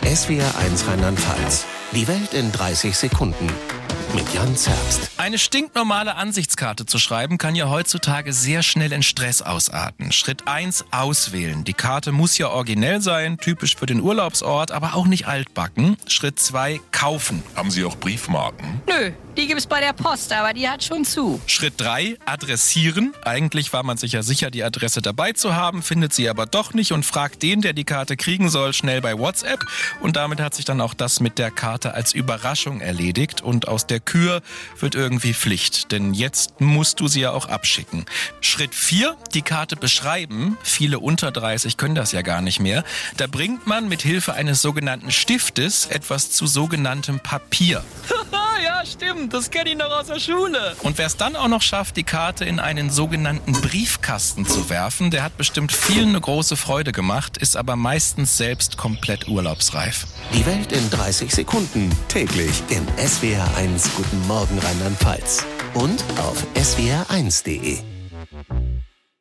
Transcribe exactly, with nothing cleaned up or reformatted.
S W R eins Rheinland-Pfalz. Die Welt in dreißig Sekunden. Mit Jan Zerbst. Eine stinknormale Ansichtskarte zu schreiben, kann ja heutzutage sehr schnell in Stress ausarten. Schritt eins: auswählen. Die Karte muss ja originell sein, typisch für den Urlaubsort, aber auch nicht altbacken. Schritt zwei: kaufen. Haben Sie auch Briefmarken? Nö, die gibt's bei der Post, aber die hat schon zu. Schritt drei: adressieren. Eigentlich war man sich ja sicher, die Adresse dabei zu haben, findet sie aber doch nicht und fragt den, der die Karte kriegen soll, schnell bei WhatsApp. Und damit hat sich dann auch das mit der Karte als Überraschung erledigt und aus der Kür wird irgendwie Pflicht, denn jetzt musst du sie ja auch abschicken. Schritt vier: die Karte beschreiben. Viele unter dreißig können das ja gar nicht mehr. Da bringt man mit Hilfe eines sogenannten Stiftes etwas zu sogenanntem Papier. Ja, stimmt, das kenne ich noch aus der Schule. Und wer es dann auch noch schafft, die Karte in einen sogenannten Briefkasten zu werfen, der hat bestimmt vielen eine große Freude gemacht, ist aber meistens selbst komplett urlaubsreif. Die Welt in dreißig Sekunden. Täglich im S W R eins Guten Morgen Rheinland-Pfalz. Und auf S W R eins punkt de.